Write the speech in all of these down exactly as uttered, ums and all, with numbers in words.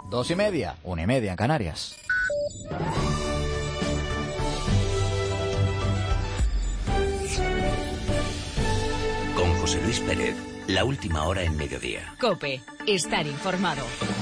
Dos y media, una y media en Canarias. Con José Luis Pérez, la última hora en mediodía. COPE, estar informado.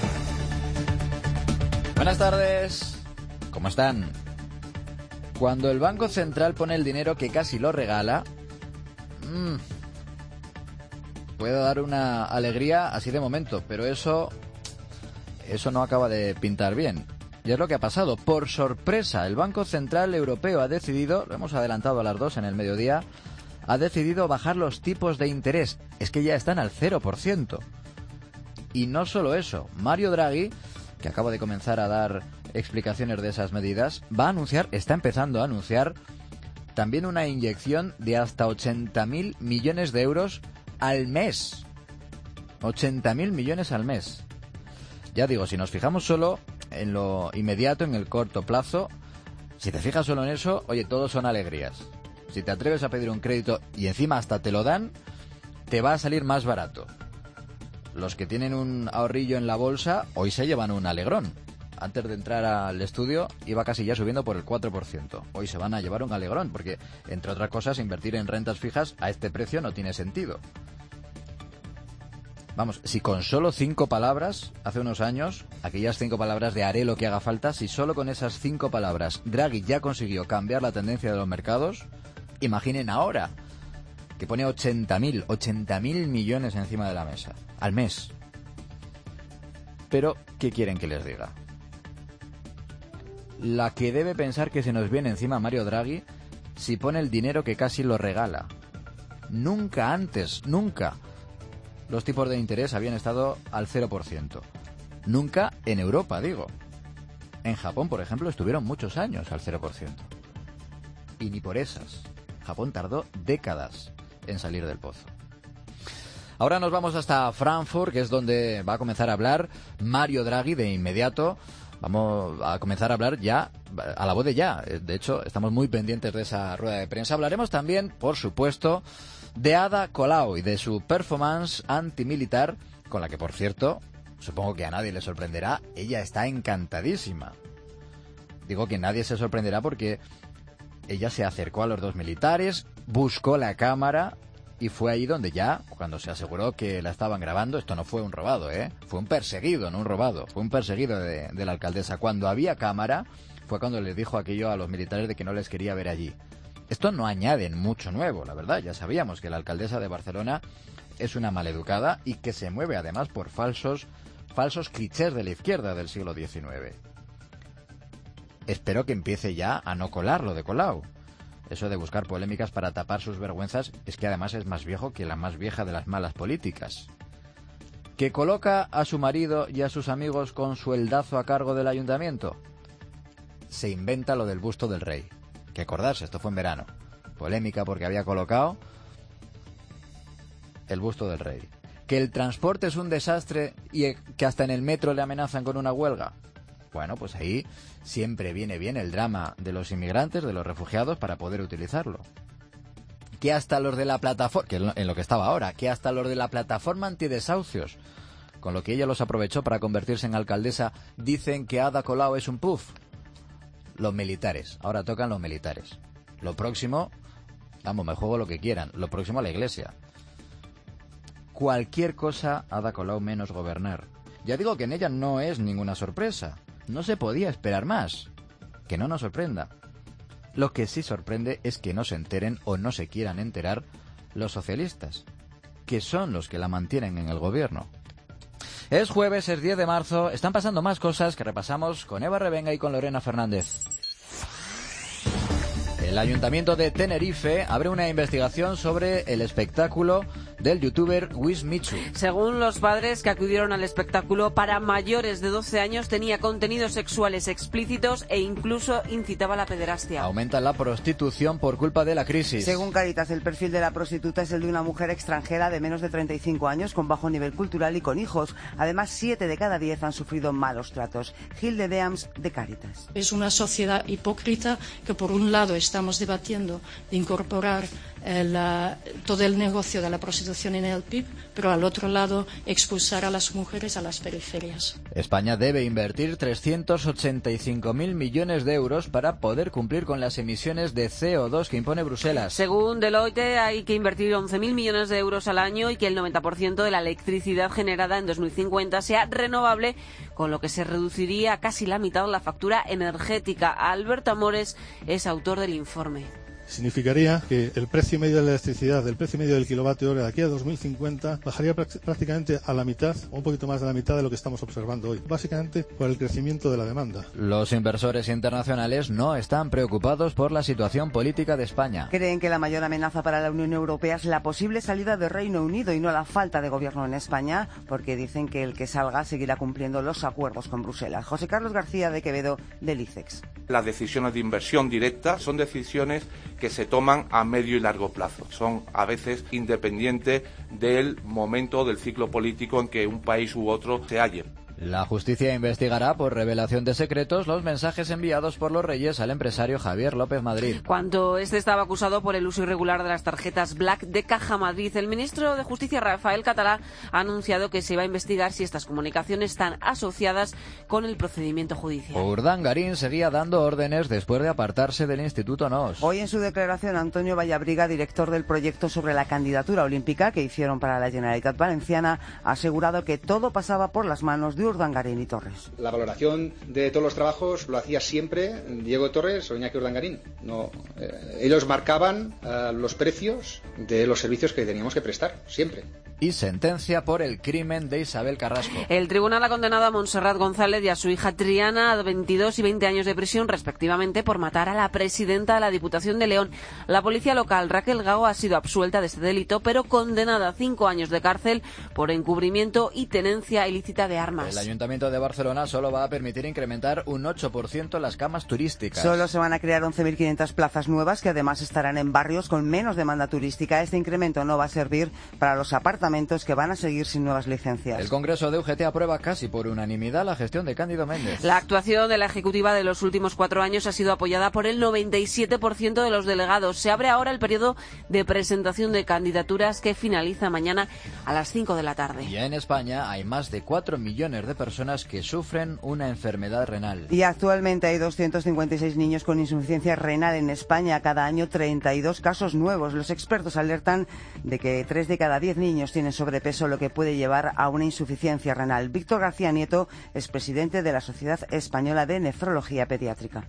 Buenas tardes, ¿cómo están? Cuando el Banco Central pone el dinero que casi lo regala, mmm, puede dar una alegría así de momento, pero eso, eso no acaba de pintar bien. Y es lo que ha pasado. Por sorpresa, el Banco Central Europeo ha decidido, lo hemos adelantado a las dos en el mediodía, ha decidido bajar los tipos de interés. Es que ya están al cero por ciento. Y no solo eso, Mario Draghi, que acaba de comenzar a dar explicaciones de esas medidas, va a anunciar, está empezando a anunciar, también una inyección de hasta ochenta mil millones de euros al mes. ochenta mil millones al mes. Ya digo, si nos fijamos solo en lo inmediato, en el corto plazo, si te fijas solo en eso, oye, todos son alegrías. Si te atreves a pedir un crédito y encima hasta te lo dan, te va a salir más barato. Los que tienen un ahorrillo en la bolsa, hoy se llevan un alegrón. Antes de entrar al estudio, iba casi ya subiendo por el cuatro por ciento. Hoy se van a llevar un alegrón, porque, entre otras cosas, invertir en rentas fijas a este precio no tiene sentido. Vamos, si con solo cinco palabras, hace unos años, aquellas cinco palabras de haré lo que haga falta, si solo con esas cinco palabras Draghi ya consiguió cambiar la tendencia de los mercados, imaginen ahora que pone ochenta mil millones encima de la mesa, al mes. Pero, ¿qué quieren que les diga? La que debe pensar que se nos viene encima Mario Draghi si pone el dinero que casi lo regala. Nunca antes, nunca, los tipos de interés habían estado al cero por ciento. Nunca en Europa, digo. En Japón, por ejemplo, estuvieron muchos años al cero por ciento. Y ni por esas. Japón tardó décadas en salir del pozo. Ahora nos vamos hasta Frankfurt, que es donde va a comenzar a hablar Mario Draghi de inmediato. Vamos a comenzar a hablar ya, a la voz de ya. De hecho, estamos muy pendientes de esa rueda de prensa. Hablaremos también, por supuesto, de Ada Colau y de su performance antimilitar, con la que, por cierto, supongo que a nadie le sorprenderá, ella está encantadísima. Digo que nadie se sorprenderá porque ella se acercó a los dos militares, buscó la cámara y fue ahí donde ya, cuando se aseguró que la estaban grabando, esto no fue un robado, ¿eh? Fue un perseguido, no un robado, fue un perseguido de, de la alcaldesa. Cuando había cámara, fue cuando les dijo aquello a los militares de que no les quería ver allí. Esto no añade mucho nuevo, la verdad. Ya sabíamos que la alcaldesa de Barcelona es una maleducada y que se mueve además por falsos, falsos clichés de la izquierda del siglo diecinueve. Espero que empiece ya a no colar lo de Colau. Eso de buscar polémicas para tapar sus vergüenzas es que además es más viejo que la más vieja de las malas políticas. ¿Que coloca a su marido y a sus amigos con sueldazo a cargo del ayuntamiento? Se inventa lo del busto del rey. Que acordarse, esto fue en verano. Polémica porque había colocado el busto del rey. ¿Que el transporte es un desastre y que hasta en el metro le amenazan con una huelga? Bueno, pues ahí siempre viene bien el drama de los inmigrantes, de los refugiados, para poder utilizarlo. Que hasta los de la plataforma, que en lo que estaba ahora, que hasta los de la plataforma antidesahucios, con lo que ella los aprovechó para convertirse en alcaldesa, dicen que Ada Colau es un puff. Los militares, ahora tocan los militares. Lo próximo, vamos, me juego lo que quieran, lo próximo a la iglesia. Cualquier cosa Ada Colau menos gobernar. Ya digo que en ella no es ninguna sorpresa. No se podía esperar más. Que no nos sorprenda. Lo que sí sorprende es que no se enteren o no se quieran enterar los socialistas, que son los que la mantienen en el gobierno. Es jueves, es diez de marzo, están pasando más cosas que repasamos con Eva Revenga y con Lorena Fernández. El Ayuntamiento de Tenerife abre una investigación sobre el espectáculo del youtuber Wismichu. Según los padres que acudieron al espectáculo, para mayores de doce años tenía contenidos sexuales explícitos e incluso incitaba a la pederastia. Aumenta la prostitución por culpa de la crisis. Según Cáritas, el perfil de la prostituta es el de una mujer extranjera de menos de treinta y cinco años, con bajo nivel cultural y con hijos. Además, siete de cada diez han sufrido malos tratos. Gilde Deams, de Cáritas. Es una sociedad hipócrita que, por un lado, estamos debatiendo de incorporar el, uh, todo el negocio de la prostitución en el P I B, pero al otro lado expulsar a las mujeres a las periferias. España debe invertir trescientos ochenta y cinco mil millones de euros para poder cumplir con las emisiones de C O dos que impone Bruselas. Según Deloitte, hay que invertir once mil millones de euros al año y que el noventa por ciento de la electricidad generada en dos mil cincuenta sea renovable, con lo que se reduciría a casi la mitad la factura energética. Alberto Amores es autor del informe. Significaría que el precio medio de la electricidad, el precio medio del kilovatio hora de aquí a dos mil cincuenta bajaría prácticamente a la mitad, o un poquito más de la mitad de lo que estamos observando hoy, básicamente por el crecimiento de la demanda. Los inversores internacionales no están preocupados por la situación política de España. Creen que la mayor amenaza para la Unión Europea es la posible salida del Reino Unido y no la falta de gobierno en España, porque dicen que el que salga seguirá cumpliendo los acuerdos con Bruselas. José Carlos García de Quevedo, del ICEX. Las decisiones de inversión directa son decisiones que se toman a medio y largo plazo. Son a veces independientes del momento del ciclo político en que un país u otro se halle. La justicia investigará por revelación de secretos los mensajes enviados por los Reyes al empresario Javier López Madrid. Cuando este estaba acusado por el uso irregular de las tarjetas Black de Caja Madrid, el ministro de Justicia Rafael Catalá ha anunciado que se va a investigar si estas comunicaciones están asociadas con el procedimiento judicial. Urdangarín seguía dando órdenes después de apartarse del Instituto N O S. Hoy en su declaración, Antonio Vallabriga, director del proyecto sobre la candidatura olímpica que hicieron para la Generalitat Valenciana, ha asegurado que todo pasaba por las manos de Urdangarín y Torres. La valoración de todos los trabajos lo hacía siempre Diego Torres o Iñaki Urdangarín. No, eh, ellos marcaban eh, los precios de los servicios que teníamos que prestar, siempre. Y sentencia por el crimen de Isabel Carrasco. El tribunal ha condenado a Montserrat González y a su hija Triana a veintidós y veinte años de prisión, respectivamente, por matar a la presidenta de la Diputación de León. La policía local, Raquel Gago, ha sido absuelta de este delito, pero condenada a cinco años de cárcel por encubrimiento y tenencia ilícita de armas. El Ayuntamiento de Barcelona solo va a permitir incrementar un ocho por ciento las camas turísticas. Solo se van a crear once mil quinientas plazas nuevas que además estarán en barrios con menos demanda turística. Este incremento no va a servir para los apartamentos que van a seguir sin nuevas licencias. El Congreso de U G T aprueba casi por unanimidad la gestión de Cándido Méndez. La actuación de la Ejecutiva de los últimos cuatro años ha sido apoyada por el noventa y siete por ciento de los delegados. Se abre ahora el periodo de presentación de candidaturas que finaliza mañana a las cinco de la tarde. Ya en España hay más de cuatro millones de personas que sufren una enfermedad renal. Y actualmente hay doscientos cincuenta y seis niños con insuficiencia renal en España. Cada año treinta y dos casos nuevos. Los expertos alertan de que tres de cada diez niños tienen sobrepeso, lo que puede llevar a una insuficiencia renal. Víctor García Nieto es presidente de la Sociedad Española de Nefrología Pediátrica.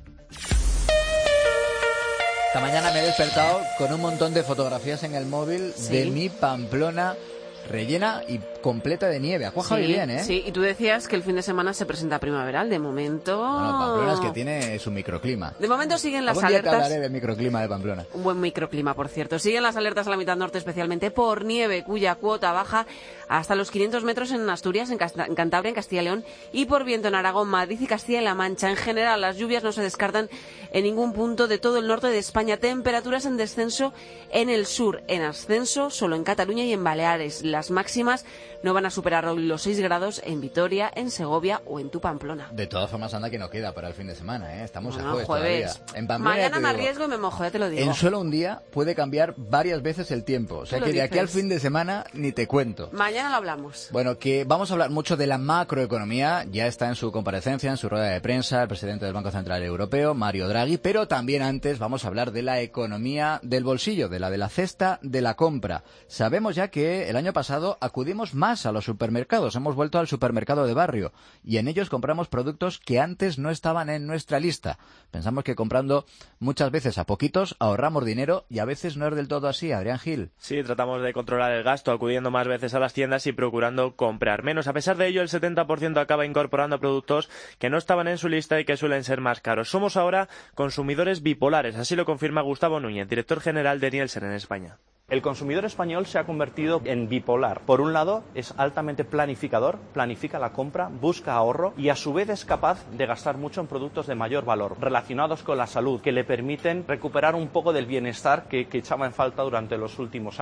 Esta mañana me he despertado con un montón de fotografías en el móvil ¿Sí? de mi Pamplona rellena y completa de nieve. Ha cuajado sí, bien, ¿eh? Sí, y tú decías que el fin de semana se presenta primaveral. De momento... Bueno, Pamplona es que tiene su microclima. De momento siguen las Algún día alertas... te hablaré del microclima de Pamplona. Un buen microclima, por cierto. Siguen las alertas a la mitad norte, especialmente por nieve, cuya cuota baja hasta los quinientos metros en Asturias, en, Cast- en Cantabria, en Castilla y León, y por viento en Aragón, Madrid y Castilla-La Mancha. En general, las lluvias no se descartan en ningún punto de todo el norte de España. Temperaturas en descenso en el sur, en ascenso solo en Cataluña y en Baleares. Las máximas no van a superar los seis grados en Vitoria, en Segovia o en tu Pamplona. De todas formas, anda que no queda para el fin de semana, ¿eh? Estamos bueno, a jueves, jueves todavía. En Pamplona, mañana me digo, arriesgo y me mojo, ya te lo digo. En solo un día puede cambiar varias veces el tiempo. O sea que de aquí al fin de semana ni te cuento. Mañana lo hablamos. Bueno, que vamos a hablar mucho de la macroeconomía. Ya está en su comparecencia, en su rueda de prensa, el presidente del Banco Central Europeo, Mario Draghi. Pero también antes vamos a hablar de la economía del bolsillo, de la de la cesta de la compra. Sabemos ya que el año pasado acudimos más a los supermercados. Hemos vuelto al supermercado de barrio y en ellos compramos productos que antes no estaban en nuestra lista. Pensamos que comprando muchas veces a poquitos ahorramos dinero y a veces no es del todo así. Adrián Gil. Sí, tratamos de controlar el gasto acudiendo más veces a las tiendas y procurando comprar menos. A pesar de ello, el setenta por ciento acaba incorporando productos que no estaban en su lista y que suelen ser más caros. Somos ahora consumidores bipolares, así lo confirma Gustavo Núñez, director general de Nielsen en España. El consumidor español se ha convertido en bipolar. Por un lado, es altamente planificador, planifica la compra, busca ahorro y a su vez es capaz de gastar mucho en productos de mayor valor, relacionados con la salud, que le permiten recuperar un poco del bienestar que, que echaba en falta durante los últimos años.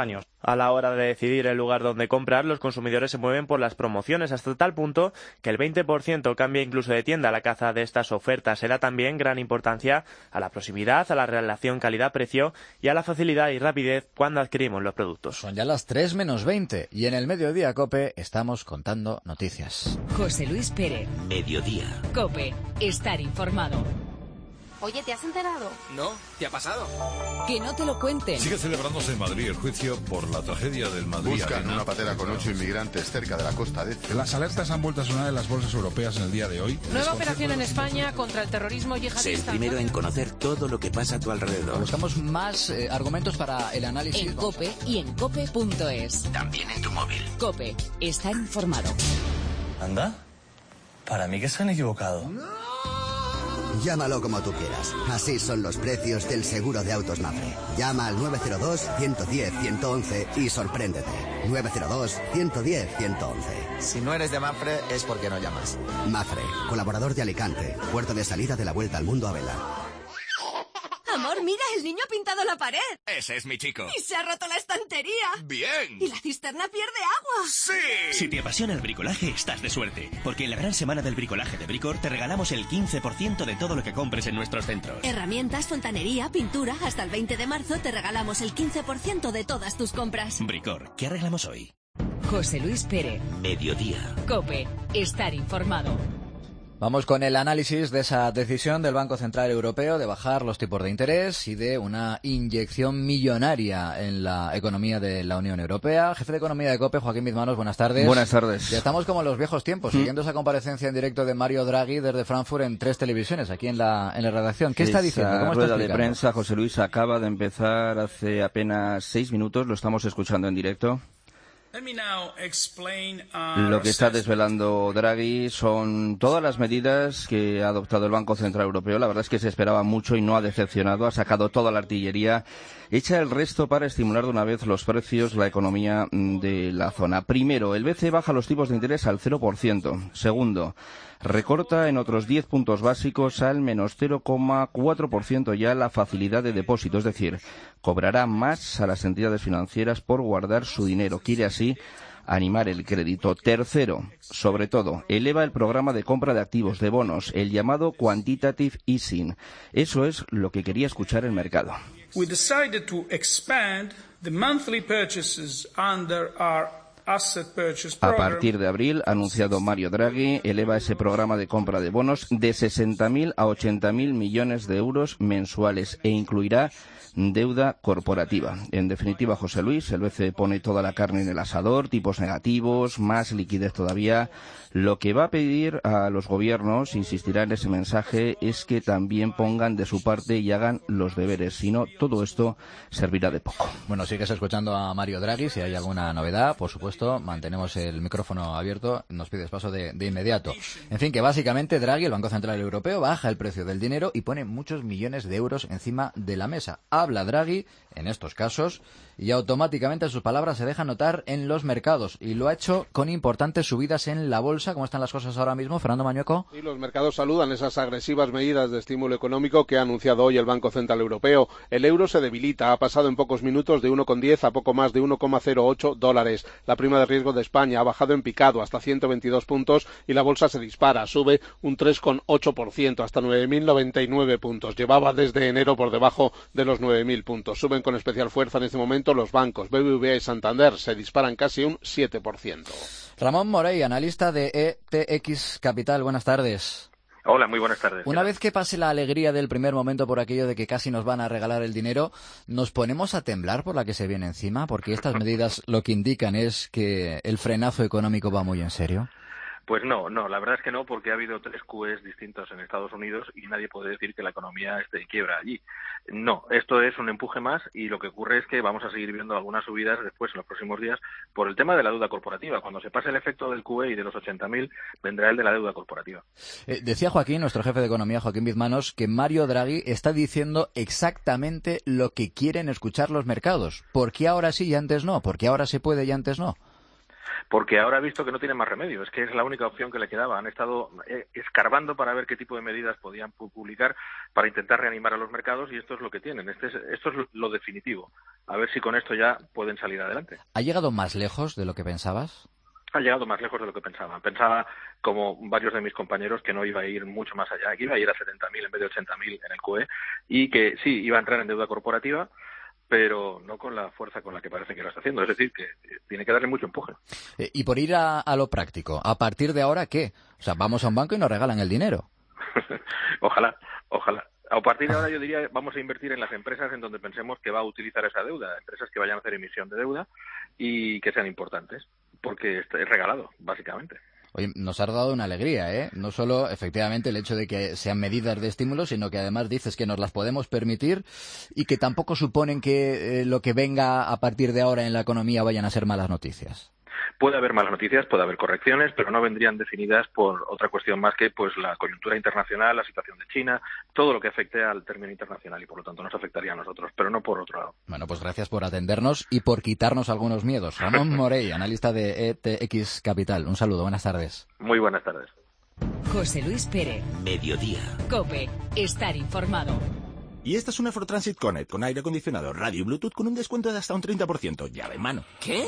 A la hora de decidir el lugar donde comprar, los consumidores se mueven por las promociones hasta tal punto que el veinte por ciento cambia incluso de tienda. La caza de estas ofertas se da también gran importancia a la proximidad, a la relación calidad-precio y a la facilidad y rapidez cuando adquirimos los productos. Son ya las tres menos veinte y en el Mediodía COPE estamos contando noticias. José Luis Pérez. Mediodía. COPE. Estar informado. Oye, ¿te has enterado? No, ¿qué ha pasado? Que no te lo cuenten. Sigue celebrándose en Madrid el juicio por la tragedia del Madrid. Buscan una patera con ocho inmigrantes cerca de la costa de... Las alertas han vuelto a sonar en las bolsas europeas en el día de hoy. Nueva operación en España contra el terrorismo yihadista. Sé el primero en conocer todo lo que pasa a tu alrededor. Buscamos más eh, argumentos para el análisis. En COPE y en cope punto es. También en tu móvil. COPE. Estar informado. ¿Anda? Para mí que se han equivocado. Llámalo como tú quieras. Así son los precios del seguro de autos Mafre. Llama al nueve cero dos, uno uno cero, uno once y sorpréndete. nueve cero dos, uno uno cero, uno once. Si no eres de Mafre es porque no llamas. Mafre, colaborador de Alicante, puerto de salida de la Vuelta al Mundo a vela. Amor, mira, el niño ha pintado la pared. Ese es mi chico. Y se ha roto la estantería. ¡Bien! Y la cisterna pierde agua. ¡Sí! Si te apasiona el bricolaje, estás de suerte. Porque en la gran semana del bricolaje de Bricor te regalamos el quince por ciento de todo lo que compres en nuestros centros. Herramientas, fontanería, pintura. Hasta el veinte de marzo te regalamos el quince por ciento de todas tus compras. Bricor, ¿qué arreglamos hoy? José Luis Pérez. Mediodía. COPE. Estar informado. Vamos con el análisis de esa decisión del Banco Central Europeo de bajar los tipos de interés y de una inyección millonaria en la economía de la Unión Europea. Jefe de Economía de COPE, Joaquín Bizmanos, buenas tardes. Buenas tardes. Ya estamos como en los viejos tiempos, ¿Mm? siguiendo esa comparecencia en directo de Mario Draghi desde Frankfurt en tres televisiones, aquí en la, en la redacción. ¿Qué está diciendo? ¿Cómo está rueda explicando? de prensa, José Luis, acaba de empezar hace apenas seis minutos, lo estamos escuchando en directo. Lo que está desvelando Draghi son todas las medidas que ha adoptado el Banco Central Europeo. La verdad es que se esperaba mucho y no ha decepcionado. Ha sacado toda la artillería, echa el resto para estimular de una vez los precios, la economía de la zona. Primero, el B C E baja los tipos de interés al cero por ciento. Segundo, recorta en otros diez puntos básicos al menos cero coma cuatro por ciento ya la facilidad de depósito. Es decir, cobrará más a las entidades financieras por guardar su dinero. Quiere así animar el crédito. Tercero, sobre todo, eleva el programa de compra de activos, de bonos, el llamado quantitative easing. Eso es lo que quería escuchar el mercado. We decided to expand the monthly purchases under our A partir de abril, ha anunciado Mario Draghi, eleva ese programa de compra de bonos de sesenta mil a ochenta mil millones de euros mensuales e incluirá deuda corporativa. En definitiva, José Luis, el B C E pone toda la carne en el asador, tipos negativos, más liquidez todavía. Lo que va a pedir a los gobiernos, insistirá en ese mensaje, es que también pongan de su parte y hagan los deberes. Si no, todo esto servirá de poco. Bueno, sigues escuchando a Mario Draghi. Si hay alguna novedad, por supuesto, mantenemos el micrófono abierto. Nos pides paso de, de inmediato. En fin, que básicamente Draghi, el Banco Central Europeo, baja el precio del dinero y pone muchos millones de euros encima de la mesa. Habla Draghi, en estos casos, y automáticamente sus palabras se dejan notar en los mercados. Y lo ha hecho con importantes subidas en la bolsa. ¿Cómo están las cosas ahora mismo, Fernando Mañueco? Sí, los mercados saludan esas agresivas medidas de estímulo económico que ha anunciado hoy el Banco Central Europeo. El euro se debilita, ha pasado en pocos minutos de uno coma diez a poco más de uno coma cero ocho dólares. La prima de riesgo de España ha bajado en picado hasta ciento veintidós puntos y la bolsa se dispara, sube un tres coma ocho por ciento hasta nueve mil noventa y nueve puntos. Llevaba desde enero por debajo de los nueve mil puntos. Suben con especial fuerza en este momento los bancos. B B V A y Santander se disparan casi un siete por ciento. Ramón Morey, analista de E T X Capital. Buenas tardes. Hola, muy buenas tardes. Una vez que pase la alegría del primer momento por aquello de que casi nos van a regalar el dinero, ¿nos ponemos a temblar por la que se viene encima? Porque estas medidas lo que indican es que el frenazo económico va muy en serio. Pues no, no, la verdad es que no, porque ha habido tres Q Es distintos en Estados Unidos y nadie puede decir que la economía esté en quiebra allí. No, esto es un empuje más y lo que ocurre es que vamos a seguir viendo algunas subidas después en los próximos días por el tema de la deuda corporativa. Cuando se pase el efecto del Q E y de los ochenta mil, vendrá el de la deuda corporativa. Eh, decía Joaquín, nuestro jefe de economía, Joaquín Bizmanos, que Mario Draghi está diciendo exactamente lo que quieren escuchar los mercados. ¿Por qué ahora sí y antes no? ¿Por qué ahora se puede y antes no? porque ahora ha visto que no tiene más remedio, es que es la única opción que le quedaba. Han estado eh, escarbando para ver qué tipo de medidas podían publicar para intentar reanimar a los mercados y esto es lo que tienen, este es, esto es lo definitivo. A ver si con esto ya pueden salir adelante. ¿Ha llegado más lejos de lo que pensabas? Ha llegado más lejos de lo que pensaba. Pensaba, como varios de mis compañeros, que no iba a ir mucho más allá, que iba a ir a setenta mil en vez de ochenta mil en el Q E y que sí, iba a entrar en deuda corporativa, pero no con la fuerza con la que parece que lo está haciendo. Es decir, que tiene que darle mucho empuje. Eh, y por ir a, a lo práctico, ¿a partir de ahora qué? O sea, vamos a un banco y nos regalan el dinero. Ojalá, ojalá. A partir de ahora yo diría vamos a invertir en las empresas en donde pensemos que va a utilizar esa deuda, empresas que vayan a hacer emisión de deuda y que sean importantes, porque es regalado, básicamente. Oye, nos has dado una alegría, ¿eh? No solo, efectivamente, el hecho de que sean medidas de estímulo, sino que además dices que nos las podemos permitir y que tampoco suponen que eh, lo que venga a partir de ahora en la economía vayan a ser malas noticias. Puede haber malas noticias, puede haber correcciones, pero no vendrían definidas por otra cuestión más que pues la coyuntura internacional, la situación de China, todo lo que afecte al término internacional y por lo tanto nos afectaría a nosotros, pero no por otro lado. Bueno, pues gracias por atendernos y por quitarnos algunos miedos. Ramón Morey, analista de E T X Capital. Un saludo, buenas tardes. Muy buenas tardes. José Luis Pérez. Mediodía. COPE. Estar informado. Y esta es una Ford Transit Connect con aire acondicionado, radio y Bluetooth con un descuento de hasta un treinta por ciento. Llave en mano. ¿Qué?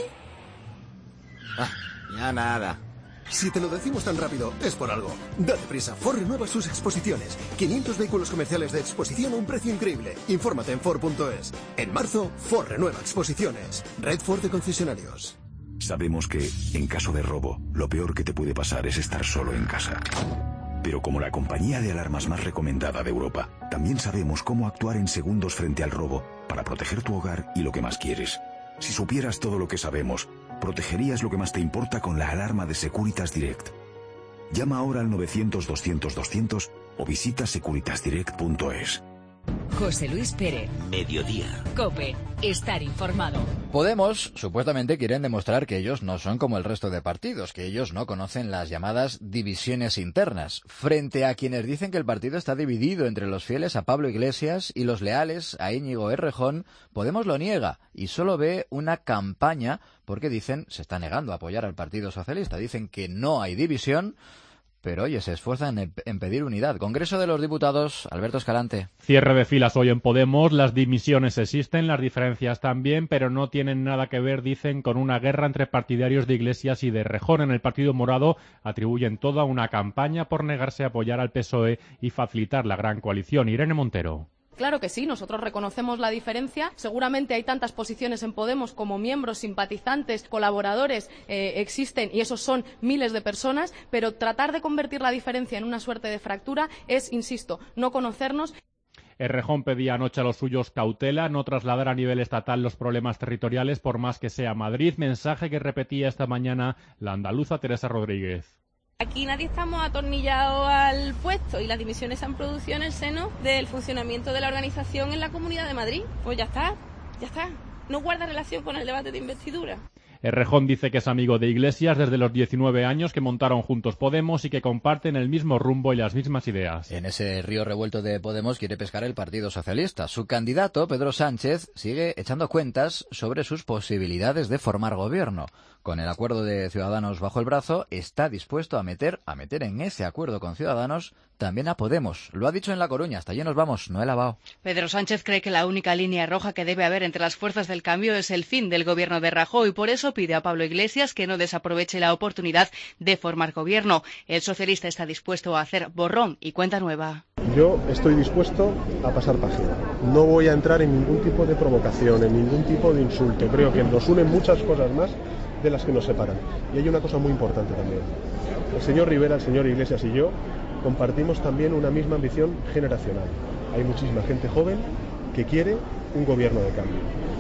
Ah, ya nada. Si te lo decimos tan rápido, es por algo. Date prisa, Ford renueva sus exposiciones. quinientos vehículos comerciales de exposición a un precio increíble. Infórmate en Ford punto es. En marzo, Ford renueva exposiciones. Red Ford de concesionarios. Sabemos que, en caso de robo, lo peor que te puede pasar es estar solo en casa. Pero como la compañía de alarmas más recomendada de Europa, también sabemos cómo actuar en segundos frente al robo para proteger tu hogar y lo que más quieres. Si supieras todo lo que sabemos, protegerías lo que más te importa con la alarma de Securitas Direct. Llama ahora al novecientos doscientos doscientos o visita securitas direct punto es. José Luis Pérez. Mediodía. COPE. Estar informado. Podemos, supuestamente, quieren demostrar que ellos no son como el resto de partidos, que ellos no conocen las llamadas divisiones internas, frente a quienes dicen que el partido está dividido entre los fieles a Pablo Iglesias y los leales a Íñigo Errejón. Podemos lo niega y solo ve una campaña porque dicen, se está negando a apoyar al Partido Socialista, dicen que no hay división. Pero, oye, se esfuerzan en, en pedir unidad. Congreso de los Diputados, Alberto Escalante. Cierre de filas hoy en Podemos. Las dimisiones existen, las diferencias también, pero no tienen nada que ver, dicen, con una guerra entre partidarios de Iglesias y de Errejón. En el Partido Morado atribuyen toda una campaña por negarse a apoyar al P S O E y facilitar la gran coalición. Irene Montero. Claro que sí, nosotros reconocemos la diferencia. Seguramente hay tantas posiciones en Podemos como miembros, simpatizantes, colaboradores eh, existen y esos son miles de personas, pero tratar de convertir la diferencia en una suerte de fractura es, insisto, no conocernos. Errejón pedía anoche a los suyos cautela, no trasladar a nivel estatal los problemas territoriales por más que sea Madrid, mensaje que repetía esta mañana la andaluza Teresa Rodríguez. Aquí nadie estamos atornillados al puesto y las dimisiones se han producido en el seno del funcionamiento de la organización en la Comunidad de Madrid. Pues ya está, ya está. No guarda relación con el debate de investidura. Errejón dice que es amigo de Iglesias desde los diecinueve años que montaron juntos Podemos y que comparten el mismo rumbo y las mismas ideas. En ese río revuelto de Podemos quiere pescar el Partido Socialista. Su candidato, Pedro Sánchez, sigue echando cuentas sobre sus posibilidades de formar gobierno. Con el acuerdo de Ciudadanos bajo el brazo, está dispuesto a meter, a meter en ese acuerdo con Ciudadanos también a Podemos. Lo ha dicho en La Coruña. Hasta allí nos vamos. Noel Abao. Pedro Sánchez cree que la única línea roja que debe haber entre las fuerzas del cambio es el fin del gobierno de Rajoy. Por eso pide a Pablo Iglesias que no desaproveche la oportunidad de formar gobierno. El socialista está dispuesto a hacer borrón y cuenta nueva. Yo estoy dispuesto a pasar página. No voy a entrar en ningún tipo de provocación, en ningún tipo de insulto. Creo que nos unen muchas cosas más de las que nos separan. Y hay una cosa muy importante también. El señor Rivera, el señor Iglesias y yo compartimos también una misma ambición generacional. Hay muchísima gente joven que quiere un gobierno de cambio.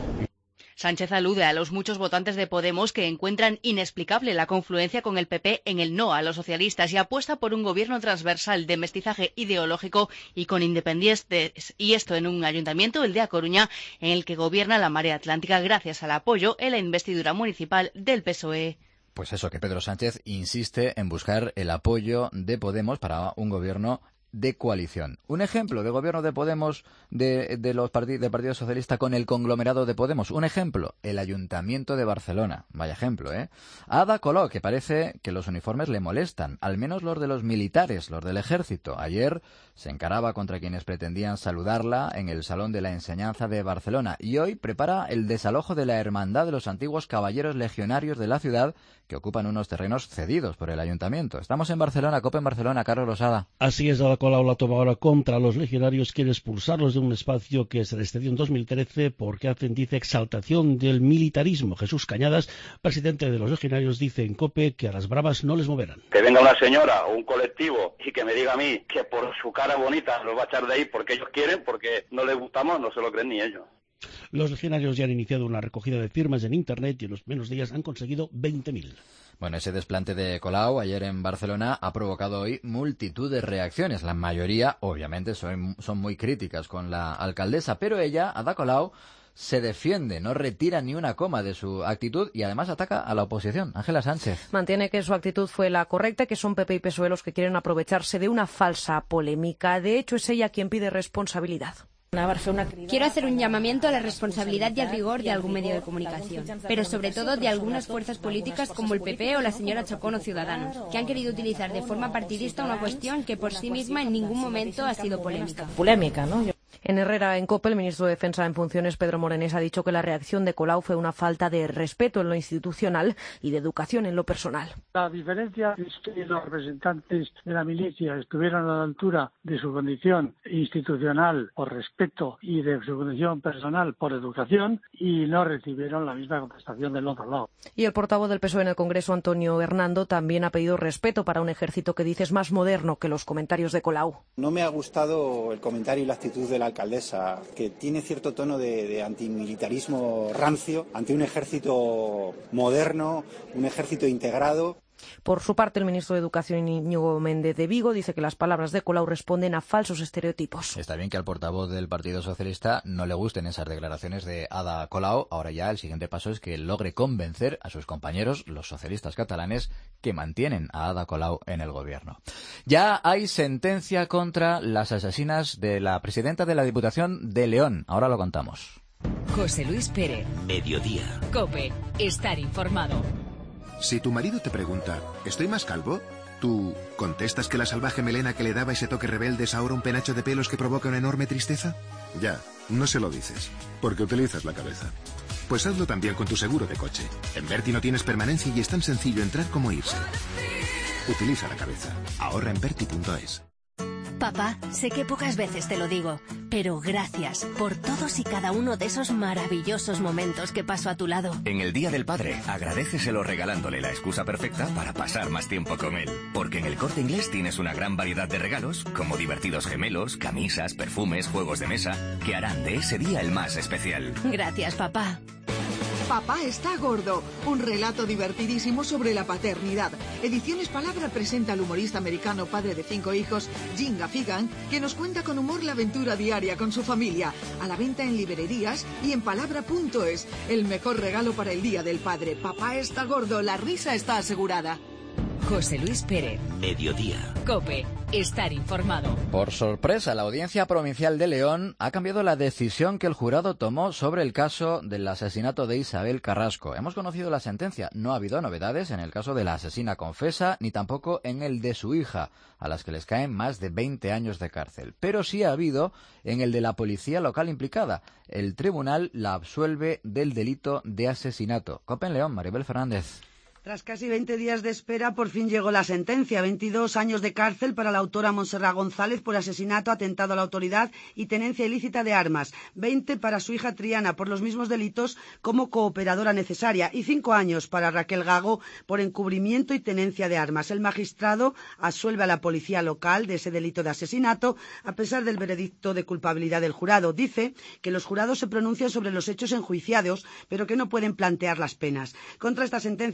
Sánchez alude a los muchos votantes de Podemos que encuentran inexplicable la confluencia con el P P en el no a los socialistas y apuesta por un gobierno transversal de mestizaje ideológico y con independientes, y esto en un ayuntamiento, el de A Coruña, en el que gobierna la Marea Atlántica gracias al apoyo en la investidura municipal del P S O E. Pues eso, que Pedro Sánchez insiste en buscar el apoyo de Podemos para un gobierno de coalición. Un ejemplo de gobierno de Podemos, de, de los partid del Partido Socialista con el conglomerado de Podemos. Un ejemplo, el Ayuntamiento de Barcelona. Vaya ejemplo, ¿eh? Ada Colau, que parece que los uniformes le molestan, al menos los de los militares, los del ejército. Ayer se encaraba contra quienes pretendían saludarla en el Salón de la Enseñanza de Barcelona y hoy prepara el desalojo de la Hermandad de los antiguos caballeros legionarios de la ciudad que ocupan unos terrenos cedidos por el Ayuntamiento. Estamos en Barcelona, COPE en Barcelona, Carlos Losada. Así es, Ada Colau la toma ahora contra los legionarios, quiere expulsarlos de un espacio que se les cedió en dos mil trece porque hacen, dice, exaltación del militarismo. Jesús Cañadas, presidente de los legionarios, dice en COPE que a las bravas no les moverán. Que venga una señora o un colectivo y que me diga a mí que por su cara bonita los va a echar de ahí porque ellos quieren, porque no les gustamos, no se lo creen ni ellos. Los legionarios ya han iniciado una recogida de firmas en Internet y en los menos días han conseguido veinte mil. Bueno, ese desplante de Colau ayer en Barcelona ha provocado hoy multitud de reacciones. La mayoría, obviamente, son, son muy críticas con la alcaldesa, pero ella, Ada Colau, se defiende, no retira ni una coma de su actitud y además ataca a la oposición. Ángela Sánchez. Mantiene que su actitud fue la correcta, que son P P y P S O E los que quieren aprovecharse de una falsa polémica. De hecho, es ella quien pide responsabilidad. Quiero hacer un llamamiento a la responsabilidad y al rigor de algún medio de comunicación, pero sobre todo de algunas fuerzas políticas como el P P o la señora Chacón o Ciudadanos, que han querido utilizar de forma partidista una cuestión que por sí misma en ningún momento ha sido polémica. Polémica, ¿no? En Herrera, en COPE, el ministro de Defensa en funciones, Pedro Morenés, ha dicho que la reacción de Colau fue una falta de respeto en lo institucional y de educación en lo personal. La diferencia es que los representantes de la milicia estuvieron a la altura de su condición institucional por respeto y de su condición personal por educación y no recibieron la misma contestación del otro lado. Y el portavoz del P S O E en el Congreso, Antonio Hernando, también ha pedido respeto para un ejército que dice es más moderno que los comentarios de Colau. No me ha gustado el comentario y la actitud de la alcaldesa, que tiene cierto tono de, de antimilitarismo rancio ante un ejército moderno, un ejército integrado. Por su parte, el ministro de Educación, Íñigo Méndez de Vigo, dice que las palabras de Colau responden a falsos estereotipos. Está bien que al portavoz del Partido Socialista no le gusten esas declaraciones de Ada Colau. Ahora ya el siguiente paso es que logre convencer a sus compañeros, los socialistas catalanes, que mantienen a Ada Colau en el gobierno. Ya hay sentencia contra las asesinas de la presidenta de la Diputación de León. Ahora lo contamos. José Luis Pérez. Mediodía. COPE. Estar informado. Si tu marido te pregunta, ¿estoy más calvo? ¿Tú contestas que la salvaje melena que le daba ese toque rebelde es ahora un penacho de pelos que provoca una enorme tristeza? Ya, no se lo dices, porque utilizas la cabeza. Pues hazlo también con tu seguro de coche. En Berti no tienes permanencia y es tan sencillo entrar como irse. Utiliza la cabeza. Ahorra en Berti punto es. Papá, sé que pocas veces te lo digo, pero gracias por todos y cada uno de esos maravillosos momentos que paso a tu lado. En el Día del Padre, agradéceselo regalándole la excusa perfecta para pasar más tiempo con él. Porque en el Corte Inglés tienes una gran variedad de regalos, como divertidos gemelos, camisas, perfumes, juegos de mesa, que harán de ese día el más especial. Gracias, papá. Papá está gordo, un relato divertidísimo sobre la paternidad. Ediciones Palabra presenta al humorista americano padre de cinco hijos, Jim Gaffigan, que nos cuenta con humor la aventura diaria con su familia. A la venta en librerías y en palabra punto es. El mejor regalo para el Día del Padre. Papá está gordo, la risa está asegurada. José Luis Pérez. Mediodía. COPE. Estar informado. Por sorpresa, la Audiencia Provincial de León ha cambiado la decisión que el jurado tomó sobre el caso del asesinato de Isabel Carrasco. Hemos conocido la sentencia. No ha habido novedades en el caso de la asesina confesa, ni tampoco en el de su hija, a las que les caen más de veinte años de cárcel. Pero sí ha habido en el de la policía local implicada. El tribunal la absuelve del delito de asesinato. COPE en León, Maribel Fernández. Tras casi veinte días de espera, por fin llegó la sentencia. veintidós años de cárcel para la autora Montserrat González por asesinato, atentado a la autoridad y tenencia ilícita de armas. veinte para su hija Triana por los mismos delitos como cooperadora necesaria. Y cinco años para Raquel Gago por encubrimiento y tenencia de armas. El magistrado absuelve a la policía local de ese delito de asesinato a pesar del veredicto de culpabilidad del jurado. Dice que los jurados se pronuncian sobre los hechos enjuiciados, pero que no pueden plantear las penas. Contra esta sentencia cabe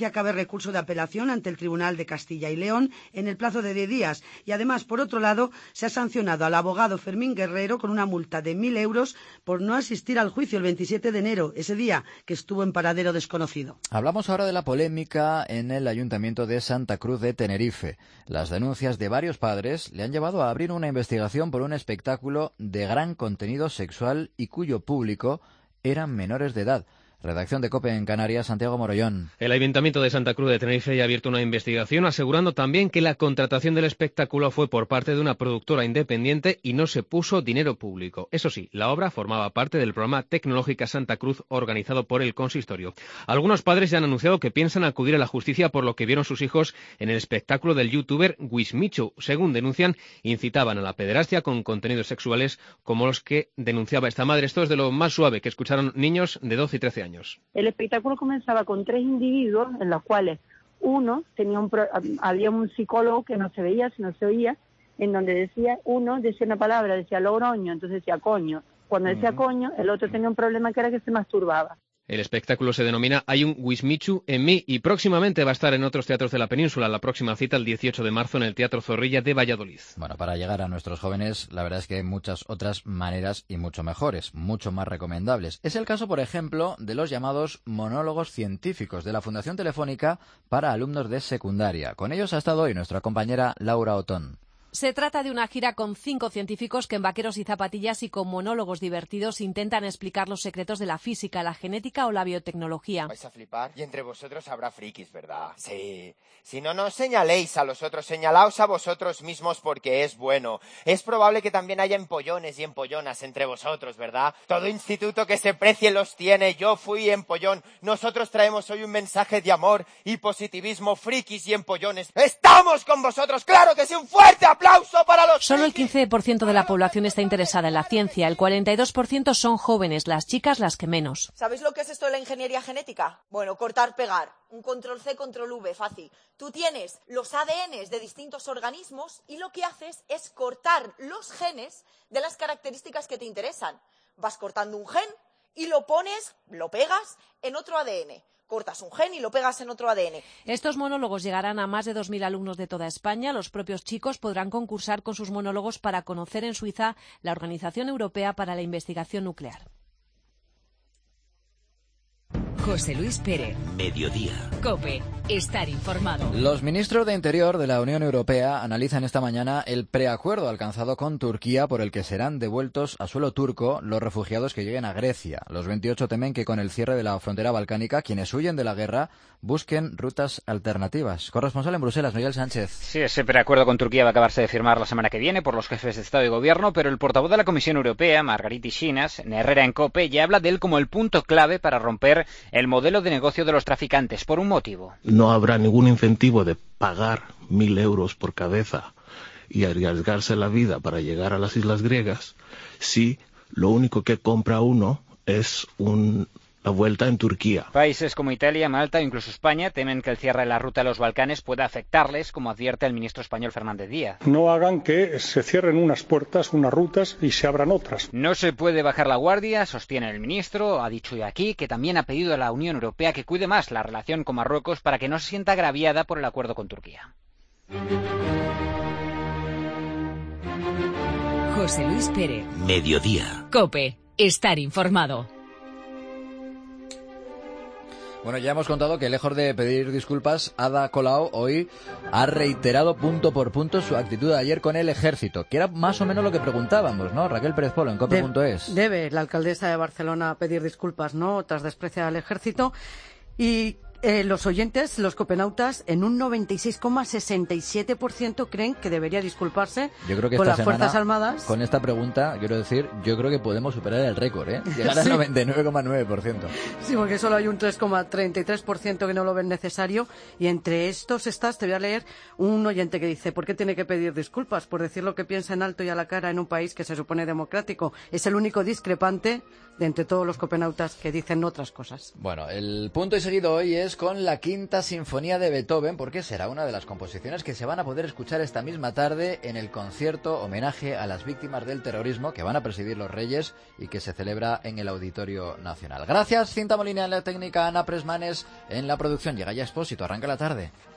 recurso de apelación ante el Tribunal de Castilla y León en el plazo de diez días. Y además, por otro lado, se ha sancionado al abogado Fermín Guerrero con una multa de mil euros por no asistir al juicio el veintisiete de enero, ese día que estuvo en paradero desconocido. Hablamos ahora de la polémica en el Ayuntamiento de Santa Cruz de Tenerife. Las denuncias de varios padres le han llevado a abrir una investigación por un espectáculo de gran contenido sexual y cuyo público eran menores de edad. Redacción de COPE en Canarias, Santiago Morollón. El Ayuntamiento de Santa Cruz de Tenerife ya ha abierto una investigación asegurando también que la contratación del espectáculo fue por parte de una productora independiente y no se puso dinero público. Eso sí, la obra formaba parte del programa Tecnológica Santa Cruz organizado por el consistorio. Algunos padres ya han anunciado que piensan acudir a la justicia por lo que vieron sus hijos en el espectáculo del youtuber Wismichu. Según denuncian, incitaban a la pederastia con contenidos sexuales como los que denunciaba esta madre. Esto es de lo más suave que escucharon niños de doce y trece años. El espectáculo comenzaba con tres individuos en los cuales uno tenía un pro, había un psicólogo que no se veía, sino se oía, en donde decía, uno decía una palabra, decía logroño, entonces decía coño. Cuando decía uh-huh. coño, el otro tenía un problema que era que se masturbaba. El espectáculo se denomina Hay un Wismichu en mí y próximamente va a estar en otros teatros de la península. La próxima cita el dieciocho de marzo en el Teatro Zorrilla de Valladolid. Bueno, para llegar a nuestros jóvenes, la verdad es que hay muchas otras maneras y mucho mejores, mucho más recomendables. Es el caso, por ejemplo, de los llamados monólogos científicos de la Fundación Telefónica para alumnos de secundaria. Con ellos ha estado hoy nuestra compañera Laura Otón. Se trata de una gira con cinco científicos que en vaqueros y zapatillas y con monólogos divertidos intentan explicar los secretos de la física, la genética o la biotecnología. Vais a flipar y entre vosotros habrá frikis, ¿verdad? Sí. Si no, no os señaléis a los otros, señalaos a vosotros mismos porque es bueno. Es probable que también haya empollones y empollonas entre vosotros, ¿verdad? Todo instituto que se precie los tiene. Yo fui empollón. Nosotros traemos hoy un mensaje de amor y positivismo, frikis y empollones. ¡Estamos con vosotros! ¡Claro que sí! ¡Un fuerte aplauso para los frikis! Solo el quince por ciento de la población está interesada en la ciencia. El cuarenta y dos por ciento son jóvenes, las chicas las que menos. ¿Sabéis lo que es esto de la ingeniería genética? Bueno, cortar, pegar. Un control C, control V, fácil. Tú tienes los A D N de distintos organismos y lo que haces es cortar los genes de las características que te interesan. Vas cortando un gen y lo pones, lo pegas en otro A D N. Cortas un gen y lo pegas en otro A D N. Estos monólogos llegarán a más de dos mil alumnos de toda España. Los propios chicos podrán concursar con sus monólogos para conocer en Suiza la Organización Europea para la Investigación Nuclear. José Luis Pérez. Mediodía. COPE. Estar informado. Los ministros de Interior de la Unión Europea analizan esta mañana el preacuerdo alcanzado con Turquía por el que serán devueltos a suelo turco los refugiados que lleguen a Grecia. Los veintiocho temen que con el cierre de la frontera balcánica, quienes huyen de la guerra busquen rutas alternativas. Corresponsal en Bruselas, Miguel Sánchez. Sí, ese preacuerdo con Turquía va a acabarse de firmar la semana que viene por los jefes de Estado y Gobierno, pero el portavoz de la Comisión Europea, Margaritis Schinas, en Herrera en COPE, ya habla de él como el punto clave para romper el modelo de negocio de los traficantes, por un motivo. No habrá ningún incentivo de pagar mil euros por cabeza y arriesgarse la vida para llegar a las islas griegas si lo único que compra uno es un... la vuelta en Turquía. Países como Italia, Malta e incluso España temen que el cierre de la ruta de los Balcanes pueda afectarles, como advierte el ministro español Fernández Díaz. No hagan que se cierren unas puertas, unas rutas y se abran otras. No se puede bajar la guardia, sostiene el ministro. Ha dicho hoy aquí que también ha pedido a la Unión Europea que cuide más la relación con Marruecos para que no se sienta agraviada por el acuerdo con Turquía. José Luis Pérez. Mediodía. COPE. Estar informado. Bueno, ya hemos contado que lejos de pedir disculpas, Ada Colau hoy ha reiterado punto por punto su actitud de ayer con el ejército, que era más o menos lo que preguntábamos, ¿no? Raquel Pérez Polo, en cope punto es. De, debe la alcaldesa de Barcelona pedir disculpas, ¿no?, tras despreciar al ejército. Y eh, los oyentes, los copenautas, en un noventa y seis coma sesenta y siete por ciento creen que debería disculparse yo creo que con esta las semana, Fuerzas Armadas. Con esta pregunta, quiero decir, yo creo que podemos superar el récord, ¿eh? Llegar al sí. noventa y nueve coma nueve por ciento. Sí, porque solo hay un tres coma treinta y tres por ciento que no lo ven necesario. Y entre estos estás, te voy a leer un oyente que dice, ¿por qué tiene que pedir disculpas? Por decir lo que piensa en alto y a la cara en un país que se supone democrático. Es el único discrepante de entre todos los copenautas que dicen otras cosas. Bueno, el punto y seguido hoy es Reyes con la Quinta Sinfonía de Beethoven, porque será una de las composiciones que se van a poder escuchar esta misma tarde en el concierto homenaje a las víctimas del terrorismo que van a presidir los Reyes y que se celebra en el Auditorio Nacional. Gracias, Cinta Molina en la técnica, Ana Presmanes en la producción. Llega ya Expósito, arranca la tarde.